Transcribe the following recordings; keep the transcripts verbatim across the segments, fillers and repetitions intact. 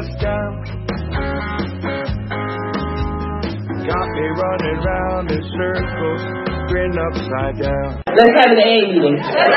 touchdown. Got me running round in circles, grin upside down. Let's have an A A meeting.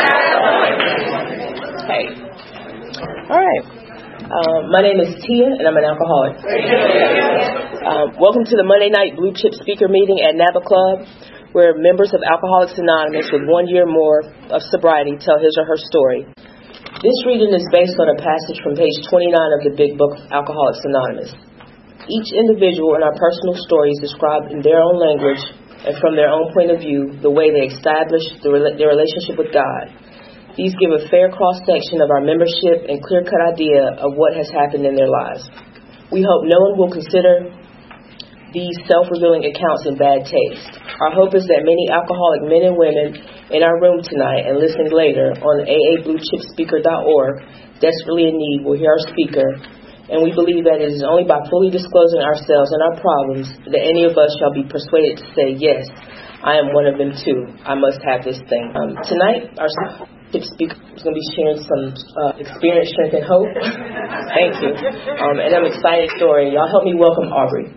Hey. All right. Uh, my name is Tia, and I'm an alcoholic. Um, welcome to the Monday night Blue Chip Speaker Meeting at NABA Club, where members of Alcoholics Anonymous with one year more of sobriety tell his or her story. This reading is based on a passage from page twenty-nine of the Big Book of Alcoholics Anonymous. Each individual in our personal stories describe in their own language and from their own point of view the way they established their relationship with God. These give a fair cross-section of our membership and clear-cut idea of what has happened in their lives. We hope no one will consider these self-revealing accounts in bad taste. Our hope is that many alcoholic men and women in our room tonight and listening later on A A blue chip speaker dot org desperately in need will hear our speaker, and we believe that it is only by fully disclosing ourselves and our problems that any of us shall be persuaded to say, yes, I am one of them too. I must have this thing. Um, tonight, our speaker is going to be sharing some uh, experience, strength, and hope. Thank you. Um, and I'm excited story. Y'all help me welcome Aubrey.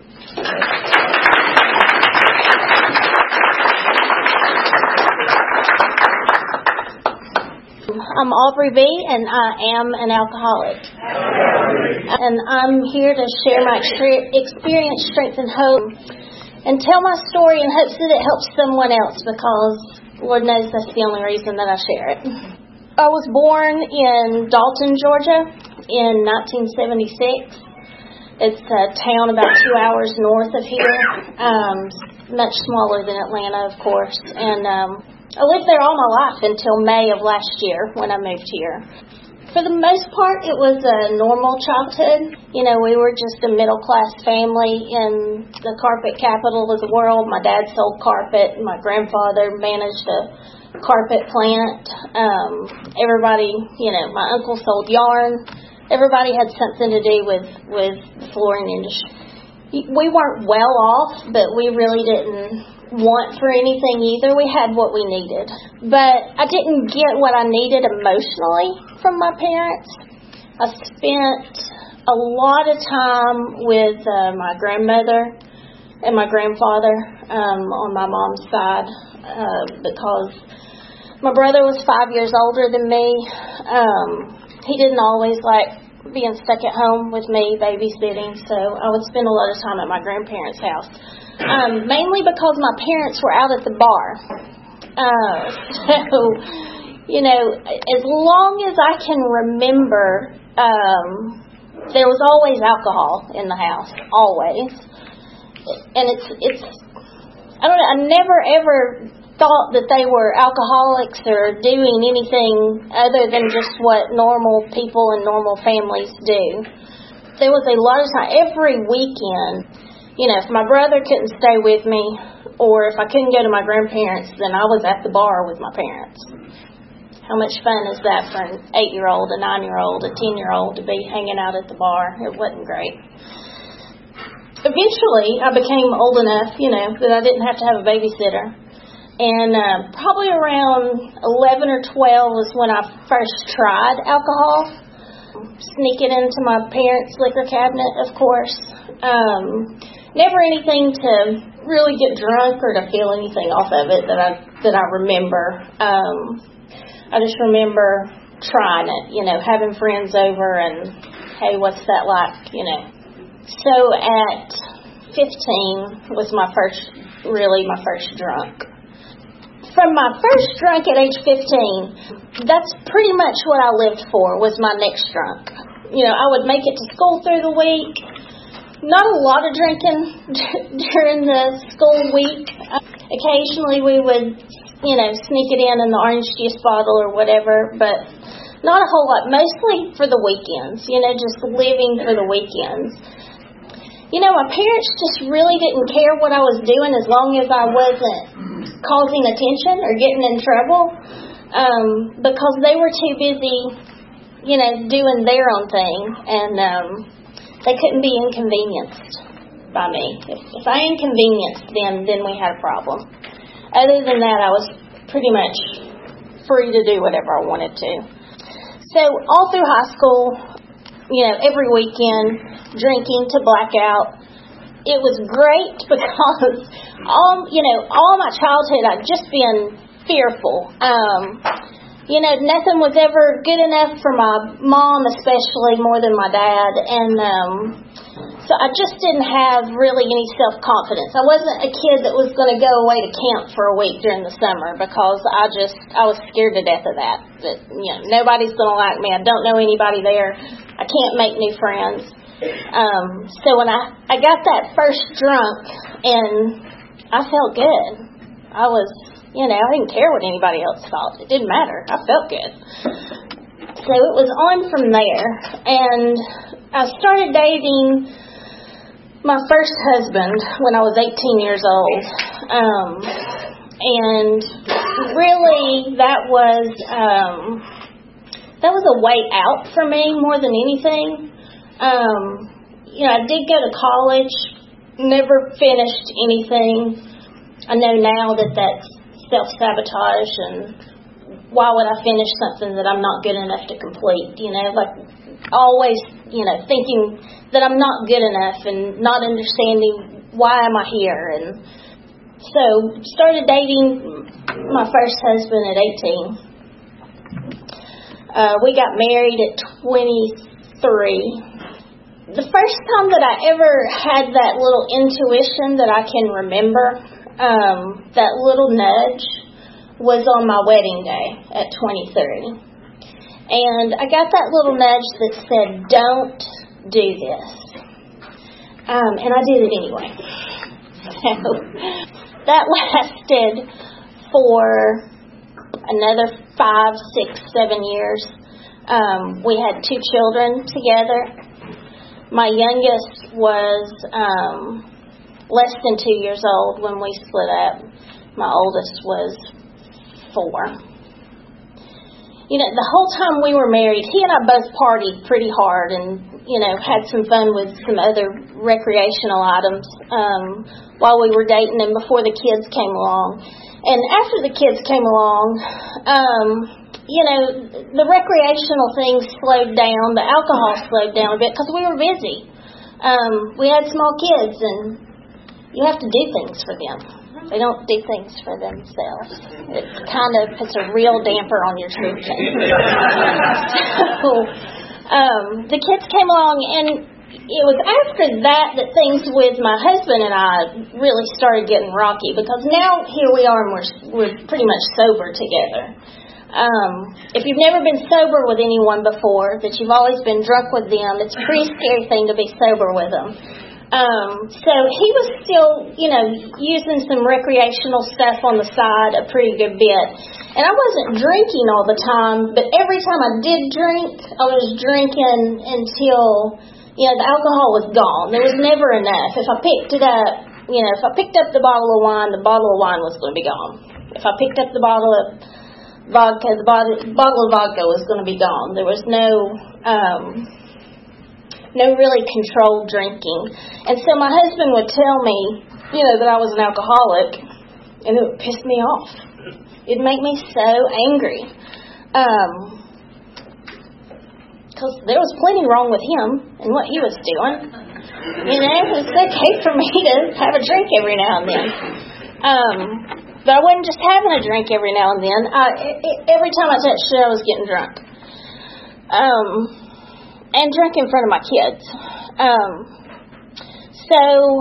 I'm Aubrey B, and I am an alcoholic. And I'm here to share my experience, strength, and hope, and tell my story in hopes that it helps someone else, because Lord knows that's the only reason that I share it. I was born in Dalton, Georgia in nineteen seventy-six. It's a town about two hours north of here, um, much smaller than Atlanta, of course. And um, I lived there all my life until May of last year when I moved here. For the most part, it was a normal childhood. You know, we were just a middle-class family in the carpet capital of the world. My dad sold carpet. My grandfather managed a carpet plant. Um, everybody, you know, my uncle sold yarn. Everybody had something to do with, with the flooring industry. We weren't well off, but we really didn't want for anything either. We had what we needed. But I didn't get what I needed emotionally from my parents. I spent a lot of time with uh, my grandmother and my grandfather um, on my mom's side uh, because my brother was five years older than me. Um, he didn't always like being stuck at home with me babysitting, so I would spend a lot of time at my grandparents' house. Um, mainly because my parents were out at the bar. Uh, so, you know, as long as I can remember, um, there was always alcohol in the house, always. And it's, it's, I don't know, I never ever thought that they were alcoholics or doing anything other than just what normal people and normal families do. There was a lot of time, every weekend, you know, if my brother couldn't stay with me, or if I couldn't go to my grandparents, then I was at the bar with my parents. How much fun is that for an eight-year-old, a nine-year-old, a ten-year-old to be hanging out at the bar? It wasn't great. Eventually, I became old enough, you know, that I didn't have to have a babysitter. And uh, probably around eleven or twelve was when I first tried alcohol. Sneak it into my parents' liquor cabinet, of course. Um, never anything to really get drunk or to feel anything off of it that I that I remember. Um, I just remember trying it, you know, having friends over and, hey, what's that like, you know. So at fifteen was my first, really my first drunk. From my first drunk at age fifteen, that's pretty much what I lived for, was my next drunk. You know, I would make it to school through the week. Not a lot of drinking during the school week. Occasionally we would, you know, sneak it in in the orange juice bottle or whatever, but not a whole lot. Mostly for the weekends, you know, just living for the weekends. You know, my parents just really didn't care what I was doing as long as I wasn't causing attention or getting in trouble, um, because they were too busy, you know, doing their own thing, and um, they couldn't be inconvenienced by me. If, if I inconvenienced them, then we had a problem. Other than that, I was pretty much free to do whatever I wanted to. So all through high school, you know, every weekend, drinking to blackout. It was great because all, you know, all my childhood I'd just been fearful. Um, you know, nothing was ever good enough for my mom, especially more than my dad. And um, so I just didn't have really any self-confidence. I wasn't a kid that was going to go away to camp for a week during the summer because I just, I was scared to death of that. That, you know, nobody's going to like me. I don't know anybody there. I can't make new friends. Um, so when I, I got that first drunk, and I felt good. I was, you know, I didn't care what anybody else thought. It didn't matter. I felt good. So it was on from there, and I started dating my first husband when I was eighteen years old. Um, and really that was, um, that was a way out for me more than anything. Um, you know, I did go to college, never finished anything. I know now that that's self-sabotage, and why would I finish something that I'm not good enough to complete? You know, like always, you know, thinking that I'm not good enough and not understanding why am I here. And so started dating my first husband at eighteen. Uh, we got married at twenty-three. The first time that I ever had that little intuition that I can remember, um, that little nudge, was on my wedding day at twenty-three. And I got that little nudge that said, don't do this. Um, and I did it anyway. So that lasted for another five, six, seven years. Um, we had two children together. My youngest was um, less than two years old when we split up. My oldest was four. You know, the whole time we were married, he and I both partied pretty hard and, you know, had some fun with some other recreational items um, while we were dating and before the kids came along. And after the kids came along, um, you know, the recreational things slowed down, the alcohol slowed down a bit because we were busy. Um, we had small kids, and you have to do things for them. They don't do things for themselves. It kind of puts a real damper on your trip. So, um, the kids came along, and it was after that that things with my husband and I really started getting rocky because now here we are and we're, we're pretty much sober together. Um, if you've never been sober with anyone before, that you've always been drunk with them, it's a pretty scary thing to be sober with them. Um, so he was still, you know, using some recreational stuff on the side a pretty good bit. And I wasn't drinking all the time, but every time I did drink, I was drinking until, you know, the alcohol was gone. There was never enough. If I picked it up, you know, if I picked up the bottle of wine, the bottle of wine was going to be gone. If I picked up the bottle of vodka, the bottle, bottle of vodka was going to be gone. There was no, um, no really controlled drinking. And so my husband would tell me, you know, that I was an alcoholic, and it would piss me off. It'd make me so angry. Um, because there was plenty wrong with him and what he was doing. You know, it's okay for me to have a drink every now and then. Um, But I wasn't just having a drink every now and then. I, it, every time I touched it, I was getting drunk. Um, and drunk in front of my kids. Um, so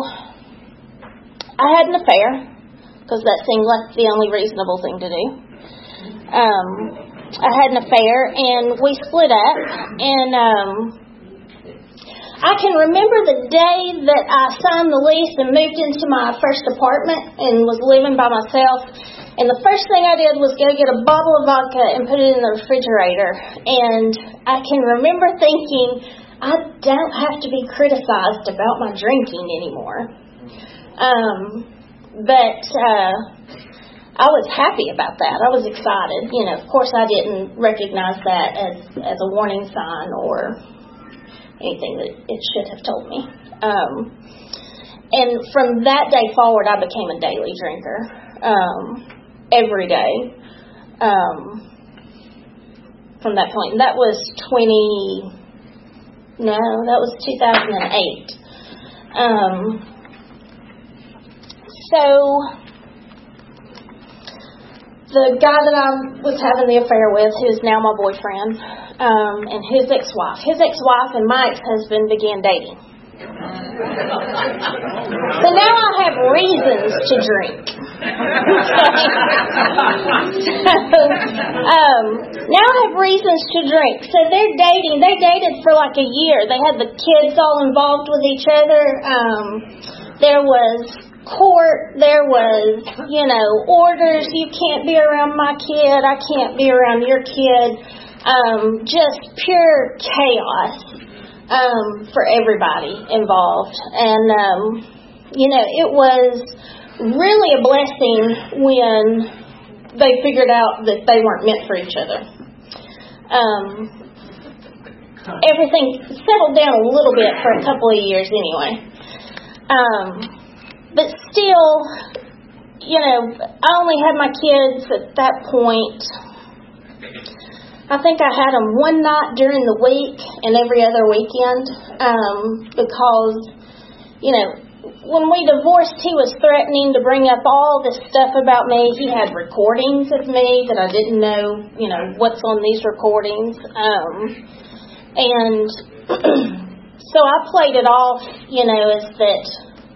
I had an affair, because that seemed like the only reasonable thing to do. Um, I had an affair, and we split up. And um, I can remember the day that I signed the lease and moved into my first apartment and was living by myself. And the first thing I did was go get a bottle of vodka and put it in the refrigerator. And I can remember thinking, I don't have to be criticized about my drinking anymore. Um, but uh, I was happy about that. I was excited. You know, of course, I didn't recognize that as, as a warning sign or anything that it should have told me. Um, and from that day forward, I became a daily drinker. Um, every day. Um, from that point. And that was twenty, No, that was two thousand eight. Um, so, the guy that I was having the affair with, who's now my boyfriend, um, and his ex-wife. His ex-wife and my ex-husband began dating. So now I have reasons to drink. so, um, now I have reasons to drink. So they're dating. They dated for like a year. They had the kids all involved with each other. Um, there was court. There was, you know, orders. You can't be around my kid. I can't be around your kid. Um, just pure chaos. Um, for everybody involved. And, um, you know, it was really a blessing when they figured out that they weren't meant for each other. Um, everything settled down a little bit for a couple of years anyway. Um, but still, you know, I only had my kids at that point. I think I had them one night during the week and every other weekend um, because, you know, when we divorced, he was threatening to bring up all this stuff about me. He had recordings of me that I didn't know, you know, what's on these recordings. Um, and so I played it off, you know, as that,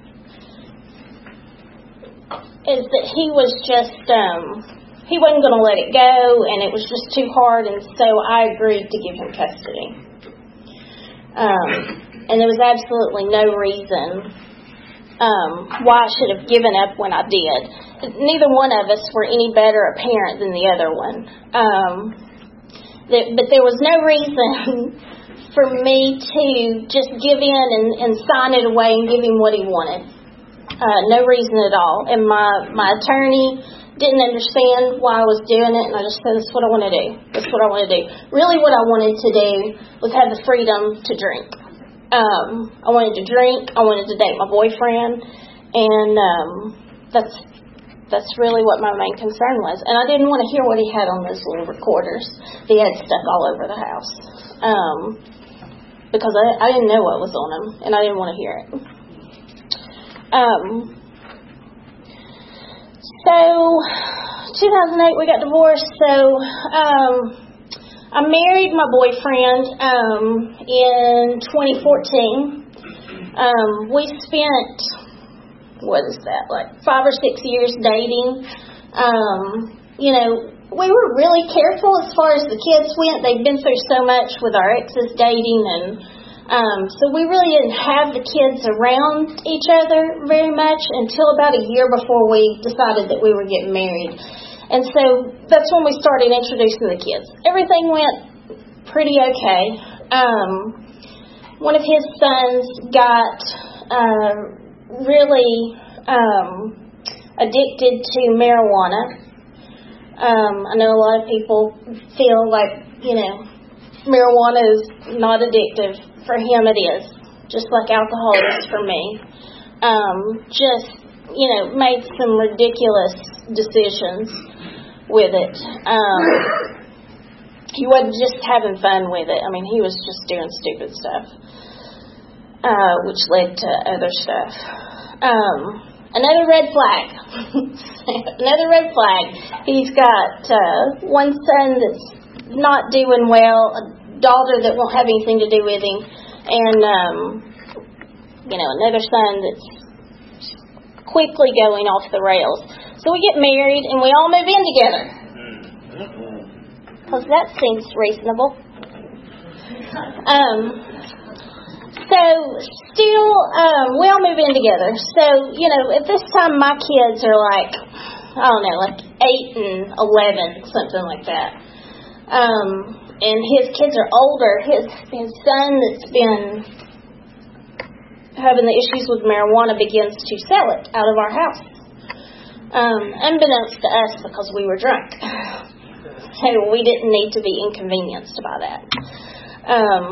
as that he was just... Um, He wasn't going to let it go, and it was just too hard, and so I agreed to give him custody. Um, and there was absolutely no reason um, why I should have given up when I did. Neither one of us were any better a parent than the other one. Um, th- but there was no reason for me to just give in and, and sign it away and give him what he wanted. Uh, no reason at all. And my, my attorney didn't understand why I was doing it, and I just said, that's what I want to do. That's what I want to do. Really what I wanted to do was have the freedom to drink. Um, I wanted to drink. I wanted to date my boyfriend, and um, that's that's really what my main concern was. And I didn't want to hear what he had on those little recorders. He had stuff all over the house um, because I, I didn't know what was on them, and I didn't want to hear it. Um... So, two thousand eight, we got divorced. So, um, I married my boyfriend um, in twenty fourteen. Um, we spent, what is that, like five or six years dating. Um, you know, we were really careful as far as the kids went. They'd been through so much with our exes dating, and Um, so we really didn't have the kids around each other very much until about a year before we decided that we were getting married. And so that's when we started introducing the kids. Everything went pretty okay. Um, one of his sons got uh, really um, addicted to marijuana. Um, I know a lot of people feel like, you know, marijuana is not addictive. For him it is, just like alcohol is for me. Um, just, you know, made some ridiculous decisions with it. Um, he wasn't just having fun with it. I mean, he was just doing stupid stuff, uh, which led to other stuff. Um, another red flag. another red flag. He's got uh, one son that's not doing well, a daughter that won't have anything to do with him, and um, you know, another son that's quickly going off the rails. So we get married and we all move in together, because that seems reasonable. Um, so still, um, we all move in together. So, you know, at this time my kids are like, I don't know, like eight and eleven, something like that. Um, And his kids are older. His his son that's been having the issues with marijuana begins to sell it out of our house. Um, unbeknownst to us, because we were drunk. So we didn't need to be inconvenienced by that. Um,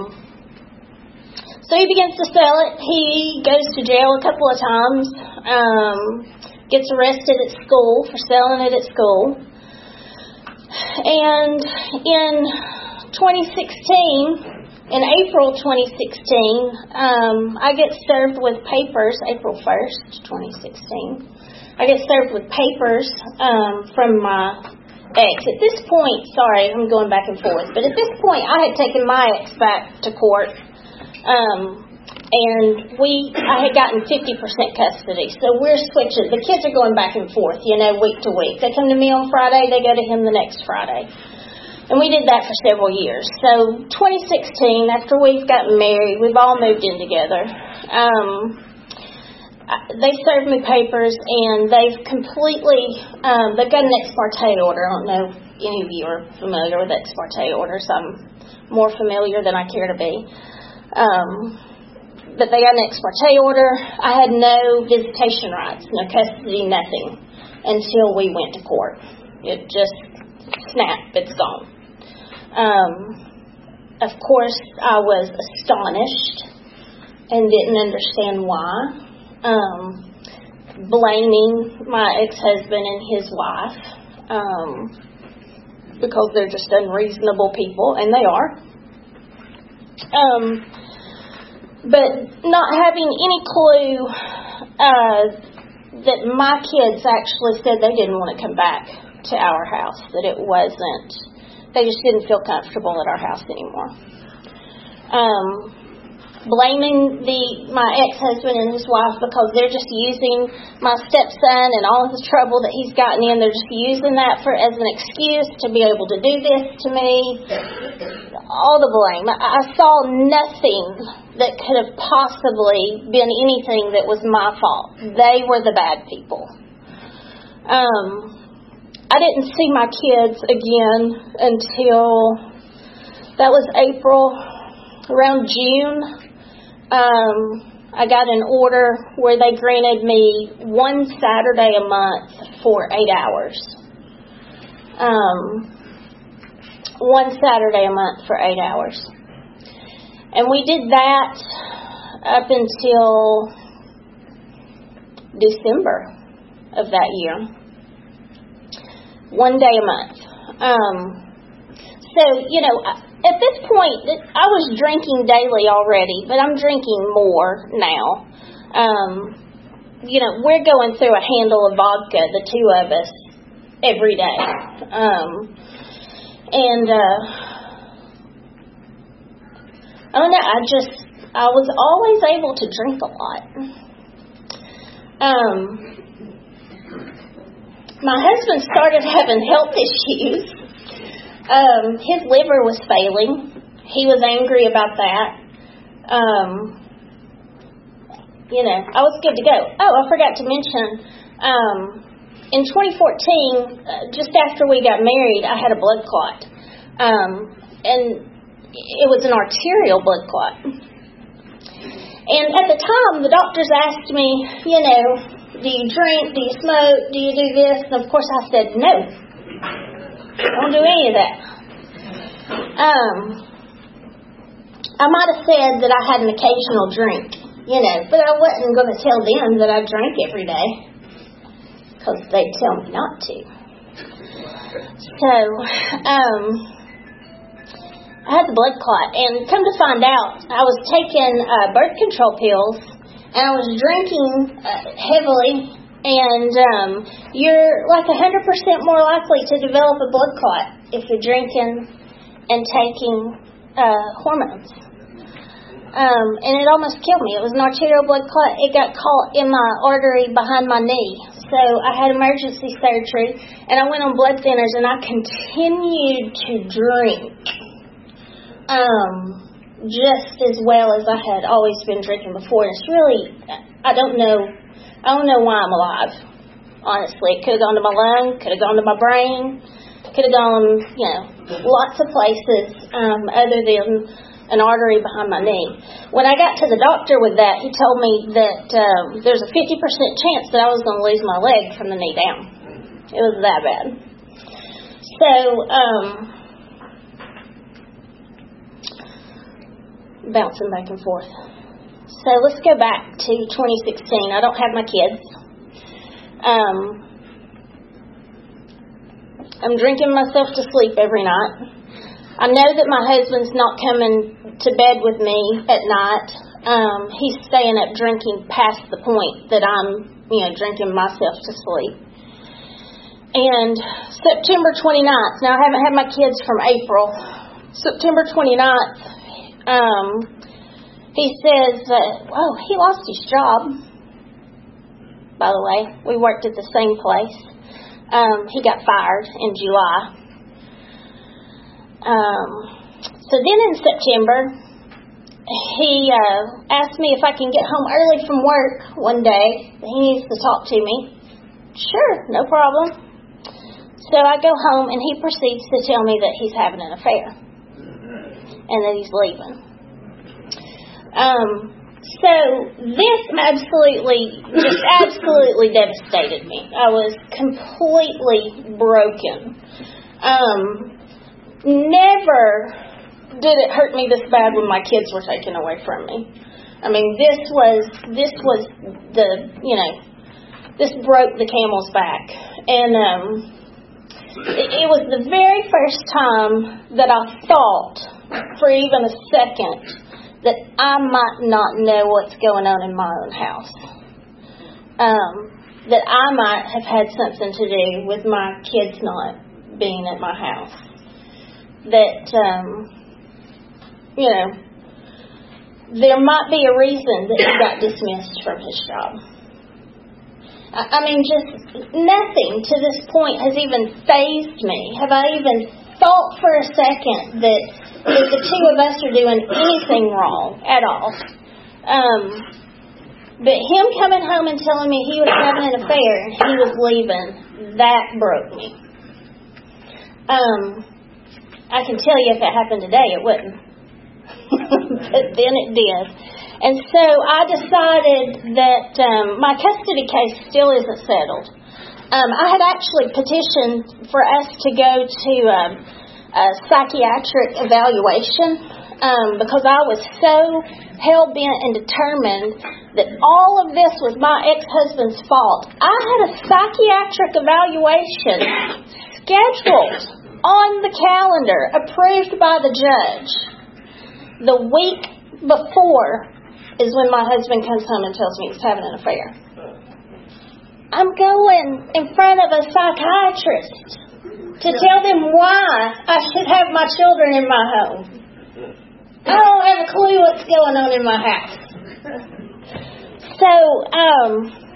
so he begins to sell it. He goes to jail a couple of times. Um, gets arrested at school for selling it at school. And in twenty sixteen, in April twenty sixteen, um, I get served with papers, April first, twenty sixteen. I get served with papers um, from my ex. At this point, sorry, I'm going back and forth, but at this point, I had taken my ex back to court, um, and we, I had gotten fifty percent custody. So we're switching. The kids are going back and forth, you know, week to week. They come to me on Friday, they go to him the next Friday. And we did that for several years. So twenty sixteen, after we've gotten married, we've all moved in together. Um, they served me papers, and they've completely, um, they've got an ex parte order. I don't know if any of you are familiar with ex parte orders. I'm more familiar than I care to be. Um, but they got an ex parte order. I had no visitation rights, no custody, nothing, until we went to court. It just snapped, it's gone. Um, of course, I was astonished and didn't understand why. Um, blaming my ex-husband and his wife, um, because they're just unreasonable people, and they are. Um, but not having any clue uh, that my kids actually said they didn't want to come back to our house, that it wasn't, they just didn't feel comfortable at our house anymore. Um, blaming the my ex-husband and his wife because they're just using my stepson and all of the trouble that he's gotten in. They're just using that for as an excuse to be able to do this to me. All the blame. I saw nothing that could have possibly been anything that was my fault. They were the bad people. Um, I didn't see my kids again until, that was April, around June. Um, I got an order where they granted me one Saturday a month for eight hours. Um, one Saturday a month for eight hours. And we did that up until December of that year. One day a month. Um, so, you know, at this point, I was drinking daily already, but I'm drinking more now. Um, you know, we're going through a handle of vodka, the two of us, every day. Um, and, uh, I don't know, I just, I was always able to drink a lot. Um, my husband started having health issues. Um, his liver was failing. He was angry about that. Um, you know, I was good to go. Oh, I forgot to mention, um, in twenty fourteen, uh, just after we got married, I had a blood clot. Um, and it was an arterial blood clot. And at the time, the doctors asked me, you know, do you drink, do you smoke, do you do this? And of course I said no. I don't do any of that. Um, I might have said that I had an occasional drink, you know, but I wasn't going to tell them that I drank every day because they'd tell me not to. So, um, I had the blood clot, and come to find out, I was taking uh, birth control pills, and I was drinking uh, heavily. And um, you're like one hundred percent more likely to develop a blood clot if you're drinking and taking uh, hormones. Um, and it almost killed me. It was an arterial blood clot. It got caught in my artery behind my knee. So I had emergency surgery, and I went on blood thinners, and I continued to drink um, just as well as I had always been drinking before. And it's really, I don't know, I don't know why I'm alive, honestly. It could have gone to my lung, could have gone to my brain, could have gone, you know, lots of places um, other than an artery behind my knee. When I got to the doctor with that, he told me that um, there's a fifty percent chance that I was going to lose my leg from the knee down. It was that bad. So, um, bouncing back and forth. So let's go back to twenty sixteen. I don't have my kids. Um, I'm drinking myself to sleep every night. I know that my husband's not coming to bed with me at night. Um, he's staying up drinking past the point that I'm, you know, drinking myself to sleep. And September twenty-ninth, now I haven't had my kids from April. September twenty-ninth, um, he says that, oh, he lost his job. By the way, we worked at the same place. Um, he got fired in July. Um, so then in September, he uh, asked me if I can get home early from work one day. He needs to talk to me. Sure, no problem. So I go home, and he proceeds to tell me that he's having an affair and that he's leaving. Um, so this absolutely, just absolutely devastated me. I was completely broken. Um, never did it hurt me this bad when my kids were taken away from me. I mean, this was, this was the, you know, this broke the camel's back. And, um, It, it was the very first time that I thought for even a second that I might not know what's going on in my own house. Um, that I might have had something to do with my kids not being at my house. That, um, you know, there might be a reason that he got dismissed from his job. I mean, just nothing to this point has even fazed me. Have I even thought for a second that, that the two of us are doing anything wrong at all? Um, but him coming home and telling me he was having an affair and he was leaving, that broke me. Um, I can tell you if it happened today, it wouldn't. But then it did. And so I decided that um, my custody case still isn't settled. Um, I had actually petitioned for us to go to um, a psychiatric evaluation um, because I was so hell-bent and determined that all of this was my ex-husband's fault. I had a psychiatric evaluation scheduled on the calendar, approved by the judge. The week before is when my husband comes home and tells me he's having an affair. I'm going in front of a psychiatrist to tell them why I should have my children in my home. I don't have a clue what's going on in my house. So, um,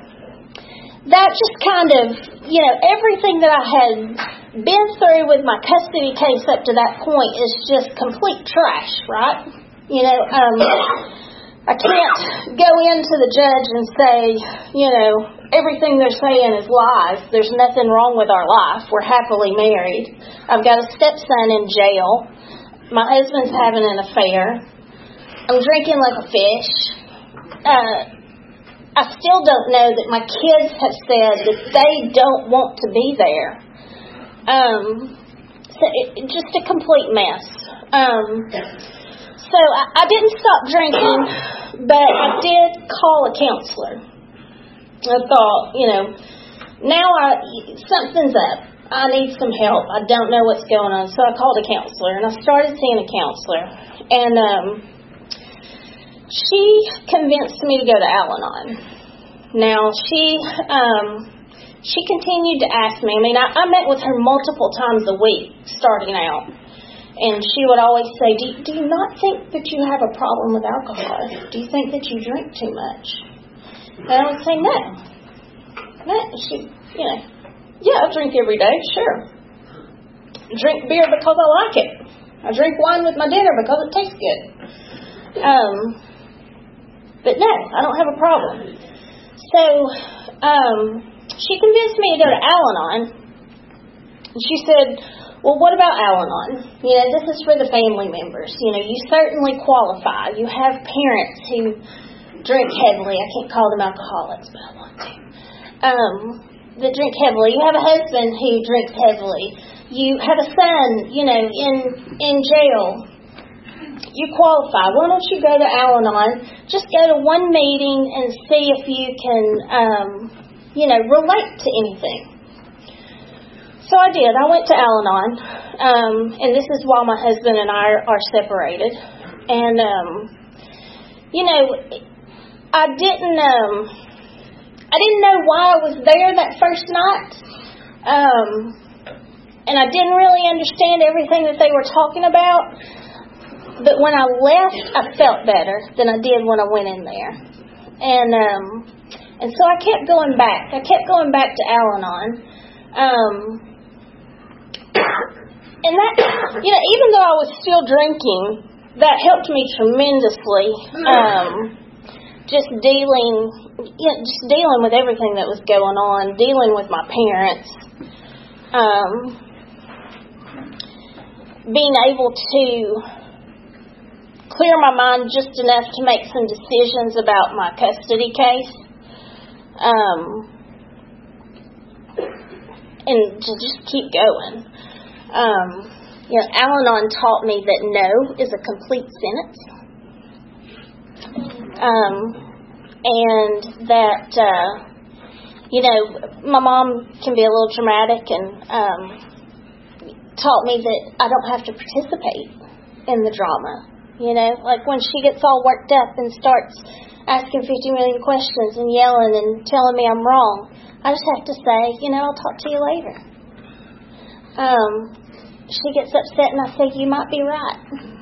that just kind of, you know, everything that I had been through with my custody case up to that point is just complete trash, right? You know, um... I can't go into the judge and say, you know, everything they're saying is lies. There's nothing wrong with our life. We're happily married. I've got a stepson in jail. My husband's having an affair. I'm drinking like a fish. Uh, I still don't know that my kids have said that they don't want to be there. Um, so it, just a complete mess. Um... So I, I didn't stop drinking, but I did call a counselor. I thought, you know, now I something's up. I need some help. I don't know what's going on. So I called a counselor, and I started seeing a counselor. And um, she convinced me to go to Al-Anon. Now, she um, she continued to ask me. I mean, I, I met with her multiple times a week starting out. And she would always say, do you, do you not think that you have a problem with alcohol? Do you think that you drink too much? And I would say, no. No. She, you know, yeah, I drink every day, sure. I drink beer because I like it. I drink wine with my dinner because it tastes good. Um, but no, I don't have a problem. So um, she convinced me to go to Al-Anon. And she said, well, what about Al-Anon? You know, this is for the family members. You know, you certainly qualify. You have parents who drink heavily. I can't call them alcoholics, but I want to. Um, that drink heavily. You have a husband who drinks heavily. You have a son, you know, in in jail. You qualify. Why don't you go to Al-Anon? Just go to one meeting and see if you can, um, you know, relate to anything. So I did. I went to Al-Anon, um, and this is while my husband and I are, are separated. And, um, you know, I didn't, um, I didn't know why I was there that first night. Um, and I didn't really understand everything that they were talking about. But when I left, I felt better than I did when I went in there. And, um, and so I kept going back. I kept going back to Al-Anon. Um, and that, you know, even though I was still drinking, that helped me tremendously. Um, just dealing, you know, just dealing with everything that was going on, dealing with my parents, um, being able to clear my mind just enough to make some decisions about my custody case, um, and to just keep going. Um, you know, Al-Anon taught me that no is a complete sentence, um, and that uh, you know, my mom can be a little dramatic, and um, taught me that I don't have to participate in the drama. You know, like when she gets all worked up and starts asking fifty million questions and yelling and telling me I'm wrong, I just have to say, you know, I'll talk to you later. Um, she gets upset and I say, you might be right.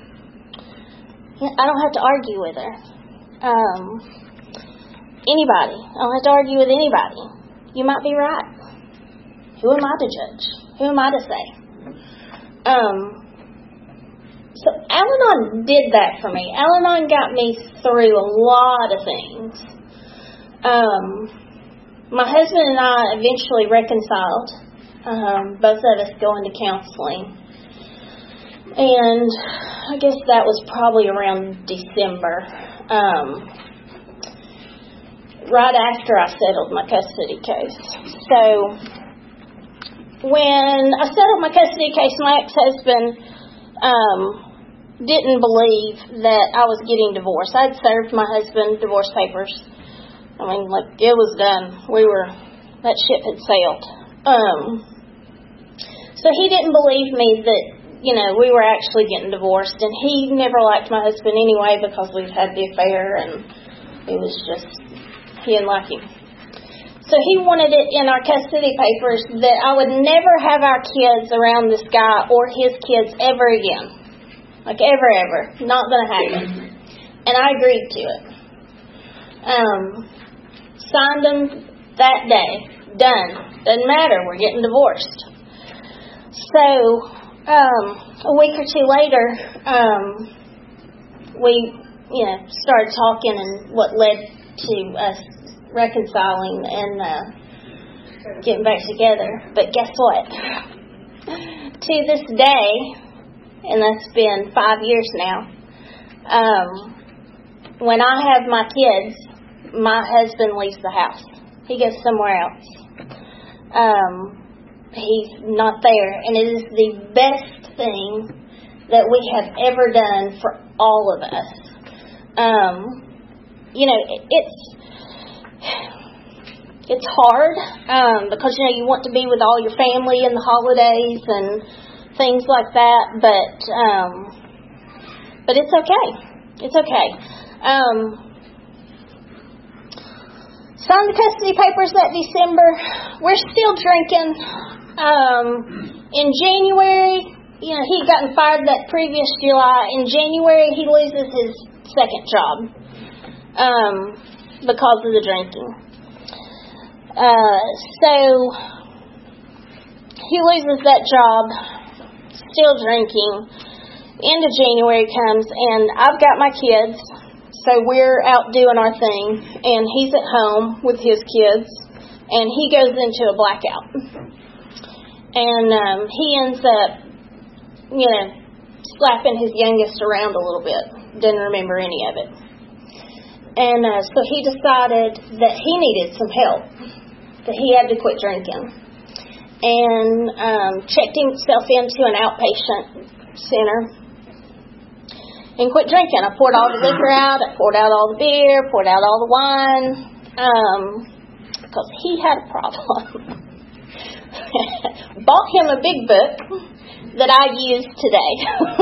I don't have to argue with her. Um, anybody. I don't have to argue with anybody. You might be right. Who am I to judge? Who am I to say? Um, So Al-Anon did that for me. Al-Anon got me through a lot of things. Um, my husband and I eventually reconciled, um, both of us going to counseling. And I guess that was probably around December, um, right after I settled my custody case. So when I settled my custody case, my ex-husband um, didn't believe that I was getting divorced. I'd served my husband divorce papers. I mean, like, it was done. We were, that ship had sailed. Um, so he didn't believe me that, you know, we were actually getting divorced. And he never liked my husband anyway because we've had the affair, and it was just, he didn't like him. So he wanted it in our custody papers that I would never have our kids around this guy or his kids ever again. Like, ever, ever. Not going to happen. And I agreed to it. Um, signed them that day. Done. Doesn't matter. We're getting divorced. So, um, a week or two later, um, we, you know, started talking, and what led to us reconciling and uh, getting back together. But guess what? To this day, and that's been five years now, um, when I have my kids, my husband leaves the house. He goes somewhere else. Um, he's not there. And it is the best thing that we have ever done for all of us. Um, you know, it, it's it's hard um, because, you know, you want to be with all your family in the holidays and things like that, but um, but it's okay. It's okay. Um, signed the custody papers that December. We're still drinking. Um, in January, you know, he'd gotten fired that previous July. In January, he loses his second job um, because of the drinking. Uh, so he loses that job, still drinking. End of January comes, and I've got my kids, so we're out doing our thing, and he's at home with his kids, and he goes into a blackout. And um, he ends up, you know, slapping his youngest around a little bit. Didn't remember any of it. And uh, so he decided that he needed some help, that he had to quit drinking. And um, checked himself into an outpatient center and quit drinking. I poured all the liquor out. I poured out all the beer, poured out all the wine, um, because he had a problem. bought him a big book that I use today.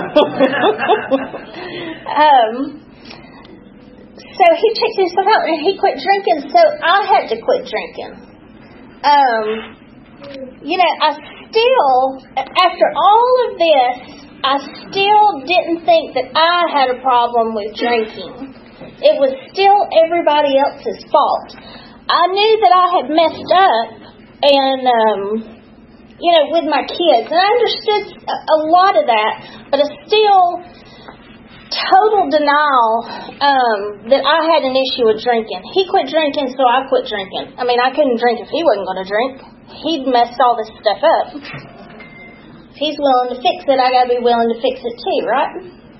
um, so he checked himself out and he quit drinking, so I had to quit drinking. Um, you know, I still, after all of this, I still didn't think that I had a problem with drinking. It was still everybody else's fault. I knew that I had messed up and, um, you know, with my kids. And I understood a lot of that, but I still total denial um, that I had an issue with drinking. He quit drinking, so I quit drinking. I mean, I couldn't drink if he wasn't going to drink. He'd messed all this stuff up. If he's willing to fix it, I got to be willing to fix it too, right?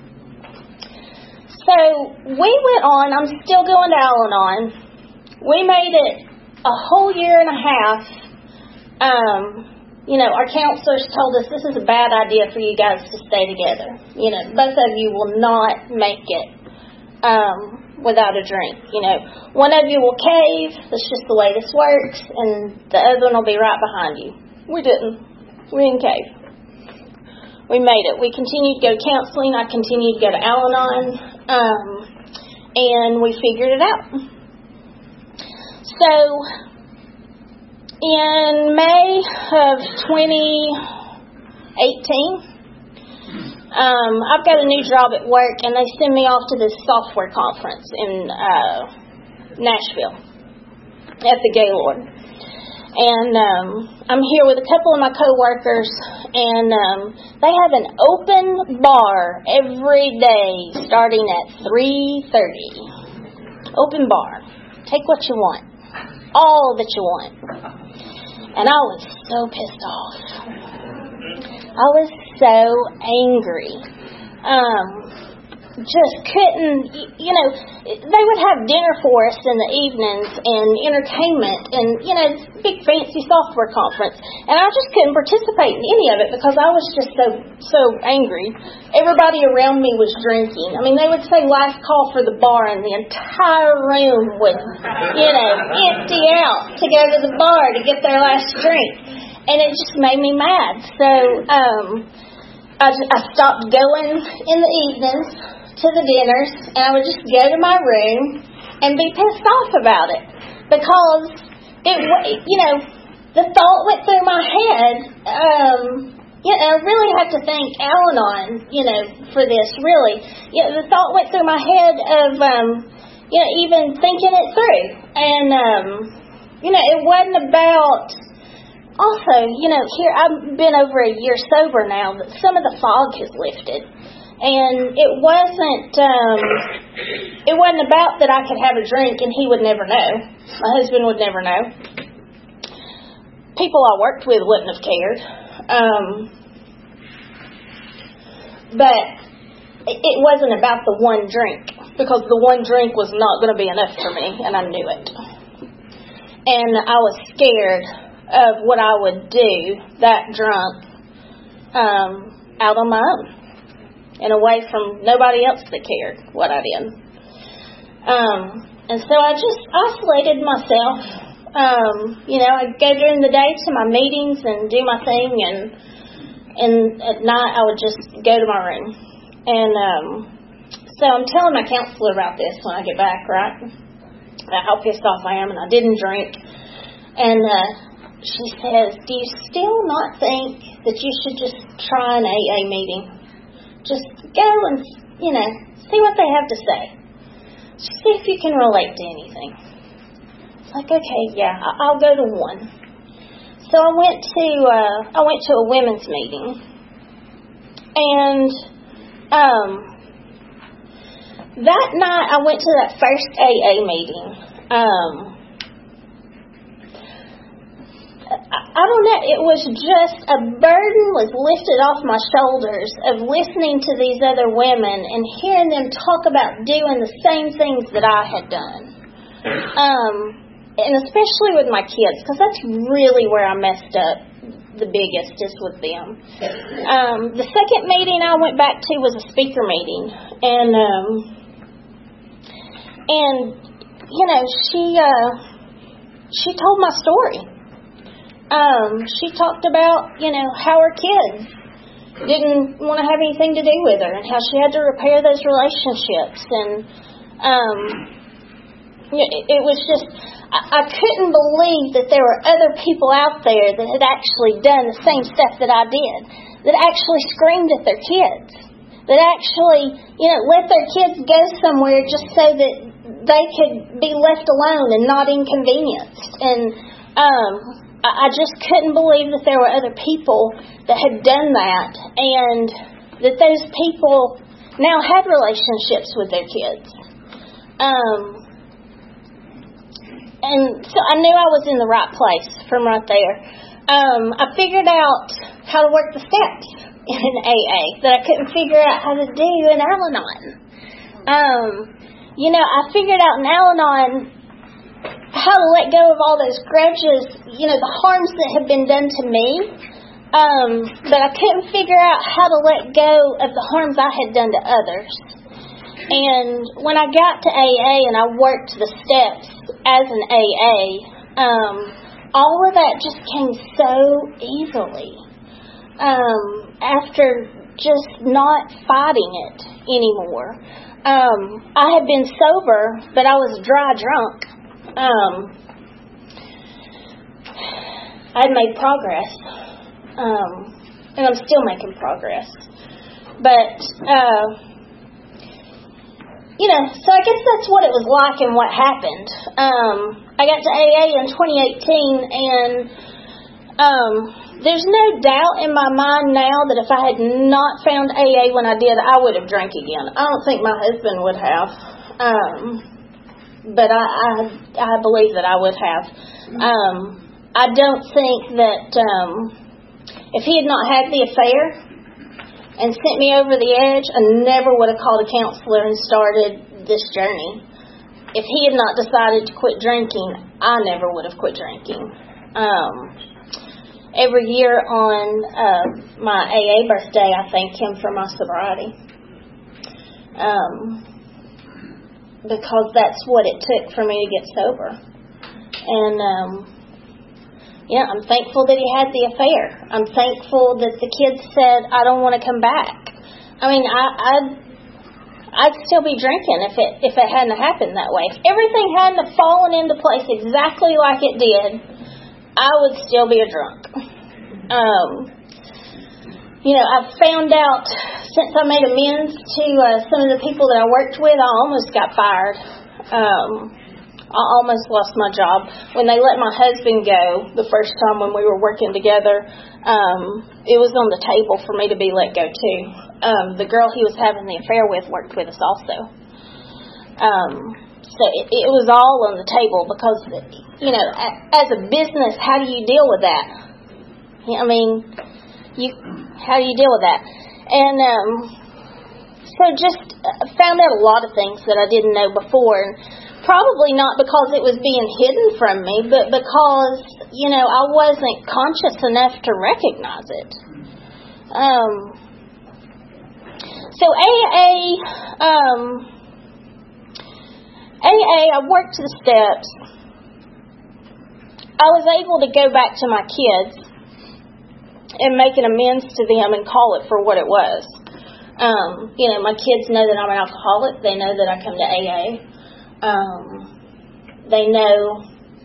So we went on. I'm still going to Al-Anon. We made it a whole year and a half. Um, you know, our counselors told us this is a bad idea for you guys to stay together. You know, both of you will not make it um, without a drink. You know, one of you will cave. That's just the way this works. And the other one will be right behind you. We didn't. We didn't cave. We made it. We continued to go to counseling. I continued to go to Al-Anon. Um, and we figured it out. So, in May of twenty eighteen, um, I've got a new job at work, and they send me off to this software conference in uh, Nashville at the Gaylord. And um, I'm here with a couple of my coworkers, and um, they have an open bar every day starting at three thirty. Open bar. Take what you want. All that you want. And I was so pissed off. I was so angry. Um, just couldn't, you know, they would have dinner for us in the evenings and entertainment and, you know, this big fancy software conference. And I just couldn't participate in any of it because I was just so, so angry. Everybody around me was drinking. I mean, they would say last call for the bar and the entire room would, you know, empty out to go to the bar to get their last drink. And it just made me mad. So, um, I, I stopped going in the evenings to the dinners, and I would just go to my room and be pissed off about it because it, you know, the thought went through my head. Um, you know, I really have to thank Al-Anon, you know, for this. Really, you know, the thought went through my head of, um, you know, even thinking it through, and um, you know, it wasn't about. Also, you know, here I've been over a year sober now, but some of the fog has lifted. And it wasn't, um, it wasn't about that I could have a drink and he would never know. My husband would never know. People I worked with wouldn't have cared. Um, but it wasn't about the one drink, because the one drink was not going to be enough for me, and I knew it. And I was scared of what I would do that drunk um, out on my own. And away from nobody else that cared what I did. Um, and so I just isolated myself. Um, you know, I'd go during the day to my meetings and do my thing, and and at night I would just go to my room. And um, so I'm telling my counselor about this when I get back, right? How pissed off I am, and I didn't drink. And uh, she says, "Do you still not think that you should just try an A A meeting? Just go and, you know, see what they have to say. Just see if you can relate to anything." It's like, okay, yeah, I'll go to one. So I went to uh, I went to a women's meeting, and um, that night I went to that first A A meeting. Um, I don't know, it was just a burden was lifted off my shoulders of listening to these other women and hearing them talk about doing the same things that I had done. Um, and especially with my kids, because that's really where I messed up the biggest, is with them. Um, the second meeting I went back to was a speaker meeting. And, um, and you know, she, uh, she told my story. um, she talked about, you know, how her kids didn't want to have anything to do with her and how she had to repair those relationships. And um, it was just, I couldn't believe that there were other people out there that had actually done the same stuff that I did, that actually screamed at their kids, that actually, you know, let their kids go somewhere just so that they could be left alone and not inconvenienced. And um, I just couldn't believe that there were other people that had done that, and that those people now had relationships with their kids. Um, and so I knew I was in the right place from right there. Um, I figured out how to work the steps in A A that I couldn't figure out how to do in Al-Anon. Um, you know, I figured out in Al-Anon how to let go of all those grudges, you know, the harms that had been done to me. Um, but I couldn't figure out how to let go of the harms I had done to others. And when I got to A A and I worked the steps as an A A, um, all of that just came so easily. Um, after just not fighting it anymore. Um, I had been sober, but I was dry drunk. Um, I had made progress. Um, and I'm still making progress. But, uh, you know, so I guess that's what it was like and what happened. Um, I got to A A in twenty eighteen, and um, there's no doubt in my mind now that if I had not found A A when I did, I would have drank again. I don't think my husband would have. Um, but I, I, I believe that I would have. Um, I don't think that um, if he had not had the affair and sent me over the edge, I never would have called a counselor and started this journey. If he had not decided to quit drinking, I never would have quit drinking. Um, every year on uh, my A A birthday, I thank him for my sobriety. Um, because that's what it took for me to get sober. And, um, yeah, I'm thankful that he had the affair. I'm thankful that the kids said, I don't want to come back. I mean, I, I'd, I'd still be drinking if it if it hadn't happened that way. If everything hadn't fallen into place exactly like it did, I would still be a drunk. Um, you know, I've found out since I made amends to uh, some of the people that I worked with, I almost got fired. Um, I almost lost my job. When they let my husband go the first time when we were working together, um, it was on the table for me to be let go too. Um, the girl he was having the affair with worked with us also. Um, so it, it was all on the table because, you know, as a business, how do you deal with that? I mean, you how do you deal with that? And um, so just found out a lot of things that I didn't know before. And probably not because it was being hidden from me, but because, you know, I wasn't conscious enough to recognize it. Um, so A A, um, A A, I worked the steps. I was able to go back to my kids and make an amends to them and call it for what it was. Um, you know, my kids know that I'm an alcoholic. They know that I come to A A. Um, they know,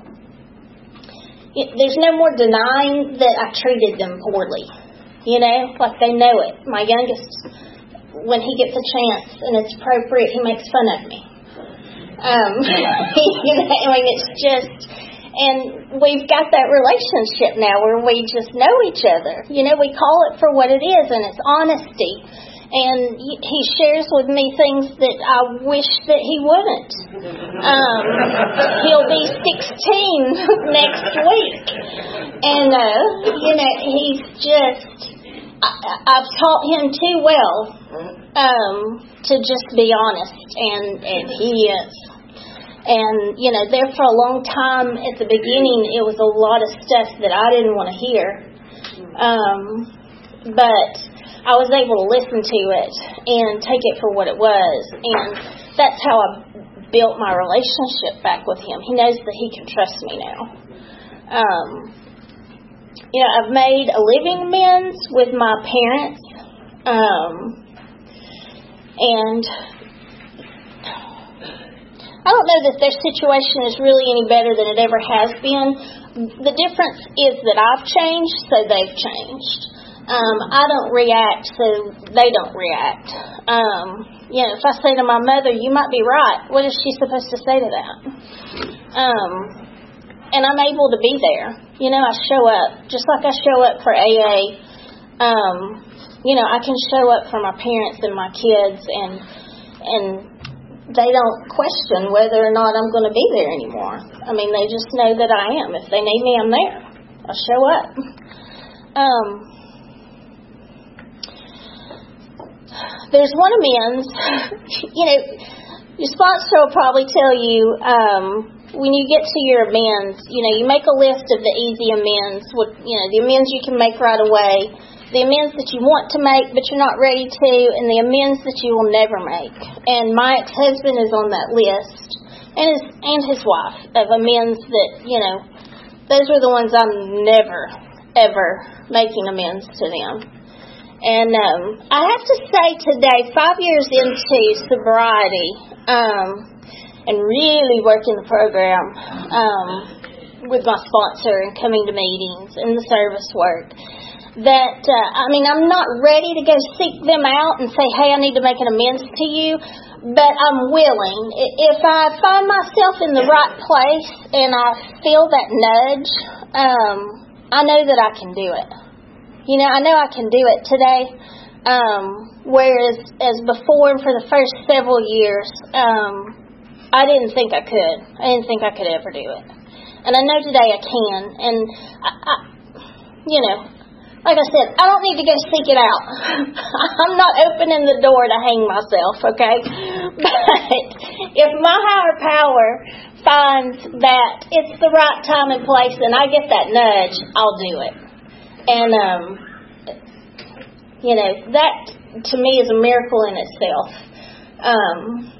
there's no more denying that I treated them poorly, you know, like they know it. My youngest, when he gets a chance and it's appropriate, he makes fun of me. Um, you know, I mean, it's just, and we've got that relationship now where we just know each other. You know, we call it for what it is, and it's honesty. And he shares with me things that I wish that he wouldn't. Um, he'll be sixteen next week. And, uh, you know, he's just, I, I've taught him too well um, to just be honest. And, and he is. And, you know, there for a long time at the beginning, it was a lot of stuff that I didn't want to hear. Um, but I was able to listen to it and take it for what it was. And that's how I built my relationship back with him. He knows that he can trust me now. Um, you know, I've made a living amends with my parents, um, and I don't know that their situation is really any better than it ever has been. The difference is that I've changed, so they've changed. Um, I don't react, so they don't react. Um, you know, if I say to my mother, you might be right, what is she supposed to say to that? Um, and I'm able to be there. You know, I show up, just like I show up for A A. Um, you know, I can show up for my parents and my kids, and and they don't question whether or not I'm going to be there anymore. I mean, they just know that I am. If they need me, I'm there. I show up. Um, there's one amends. You know, your sponsor will probably tell you, um, when you get to your amends, you know, you make a list of the easy amends, what, you know, the amends you can make right away, the amends that you want to make but you're not ready to, and the amends that you will never make. And my ex-husband is on that list, and his, and his wife, of amends that, you know, those are the ones I'm never, ever making amends to them. And um, I have to say today, five years into sobriety, um, and really working the program um, with my sponsor and coming to meetings and the service work, that, uh, I mean, I'm not ready to go seek them out and say, hey, I need to make an amends to you, but I'm willing. If I find myself in the right place and I feel that nudge, um, I know that I can do it. You know, I know I can do it today, um, whereas as before and for the first several years, um, I didn't think I could. I didn't think I could ever do it. And I know today I can. And, I, I, you know, like I said, I don't need to go seek it out. I'm not opening the door to hang myself, okay? But if my higher power finds that it's the right time and place and I get that nudge, I'll do it. And, um, you know, that to me is a miracle in itself. Um,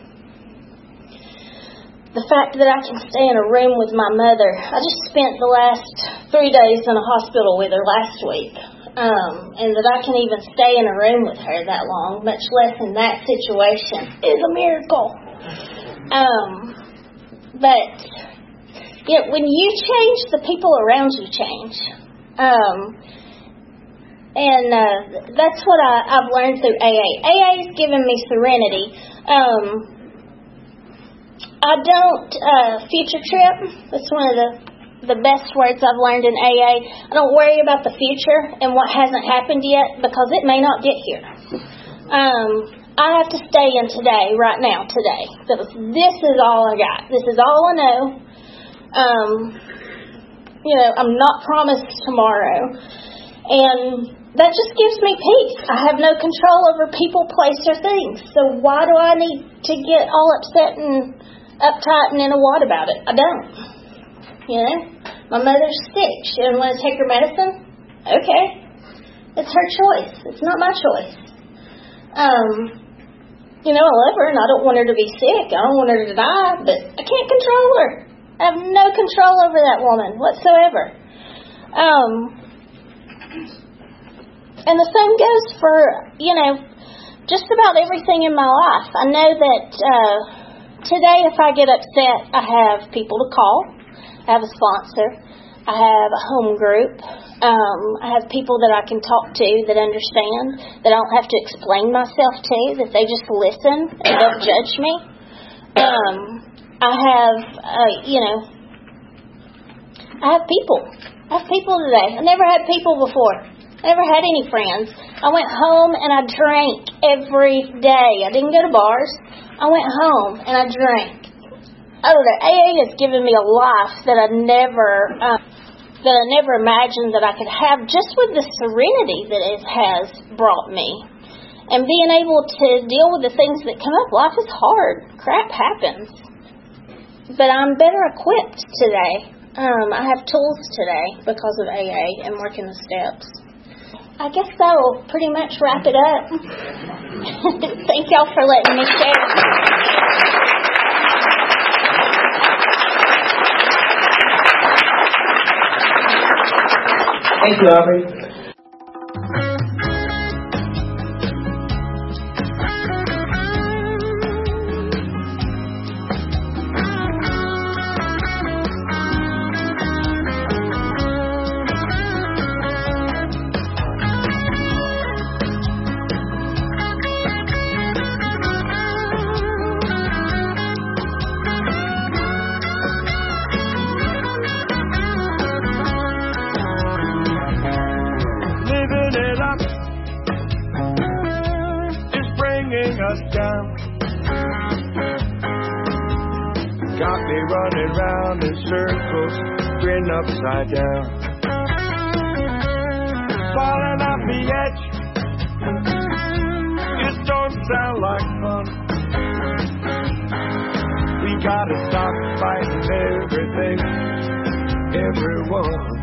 the fact that I can stay in a room with my mother. I just spent the last three days in a hospital with her last week. Um, and that I can even stay in a room with her that long, much less in that situation, is a miracle. Um, but, you know, when you change, the people around you change. Um, and uh, that's what I, I've learned through A A. A A has given me serenity. Um, I don't uh, future trip. That's one of the, the best words I've learned in A A. I don't worry about the future and what hasn't happened yet because it may not get here. Um, I have to stay in today, right now, today. Because this is all I got. This is all I know. Um... You know, I'm not promised tomorrow. And that just gives me peace. I have no control over people, place, or things. So why do I need to get all upset and uptight and in a wad about it? I don't. You know, my mother's sick. She doesn't want to take her medicine. Okay. It's her choice. It's not my choice. Um, you know, I love her and I don't want her to be sick. I don't want her to die, but I can't control her. I have no control over that woman whatsoever. Um, and the same goes for, you know, just about everything in my life. I know that uh, today if I get upset, I have people to call. I have a sponsor. I have a home group. Um, I have people that I can talk to that understand, that I don't have to explain myself to, that they just listen and don't judge me. Um... I have, uh, you know, I have people. I have people today. I never had people before. I never had any friends. I went home and I drank every day. I didn't go to bars. I went home and I drank. I don't know. A A has given me a life that I never, uh, that I never imagined that I could have, just with the serenity that it has brought me. And being able to deal with the things that come up. Life is hard. Crap happens. But I'm better equipped today. Um, I have tools today because of A A and working the steps. I guess that will pretty much wrap it up. Thank y'all for letting me share. Thank you, Aubrey. Us down. Got me running round in circles, grin upside down. Falling off the edge, it don't sound like fun. We gotta stop fighting everything, everyone.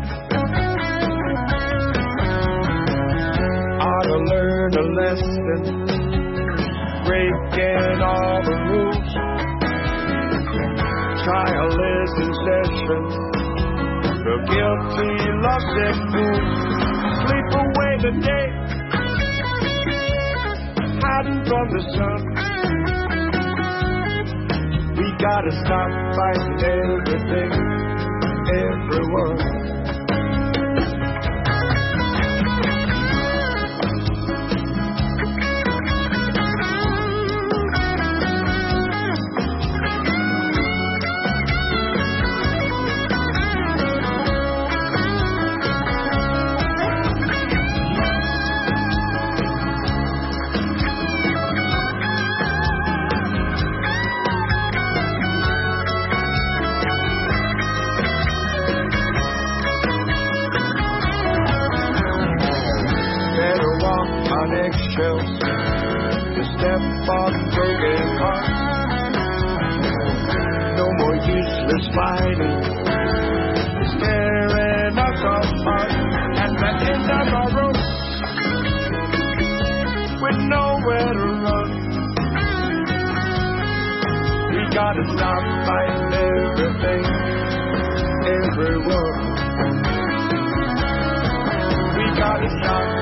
Ought to learn a lesson, breaking all the rules. Trial is in session, the guilty lovesick fool. Sleep away the day, hiding from the sun. We gotta stop fighting everything, everyone. Eggshells to step on broken hearts. No more useless fighting, it's tearing us apart. At the end of our road, with nowhere to run, we gotta stop fighting everything, everyone. We gotta stop